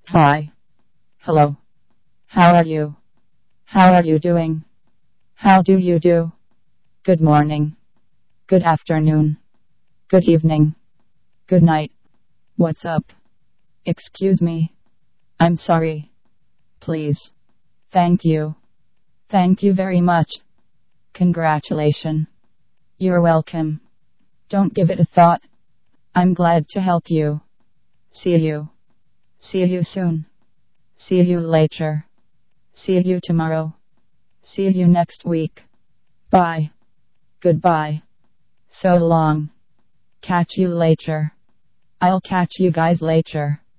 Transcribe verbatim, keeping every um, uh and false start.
Hi. Hello. How are you? How are you doing? How do you do? Good morning. Good afternoon. Good evening. Good night. What's up? Excuse me. I'm sorry. Please. Thank you. Thank you very much. Congratulations. You're welcome. Don't give it a thought. I'm glad to help you. See you. See you soon. See you later. See you tomorrow. See you next week. Bye. Goodbye. So long. Catch you later. I'll catch you guys later.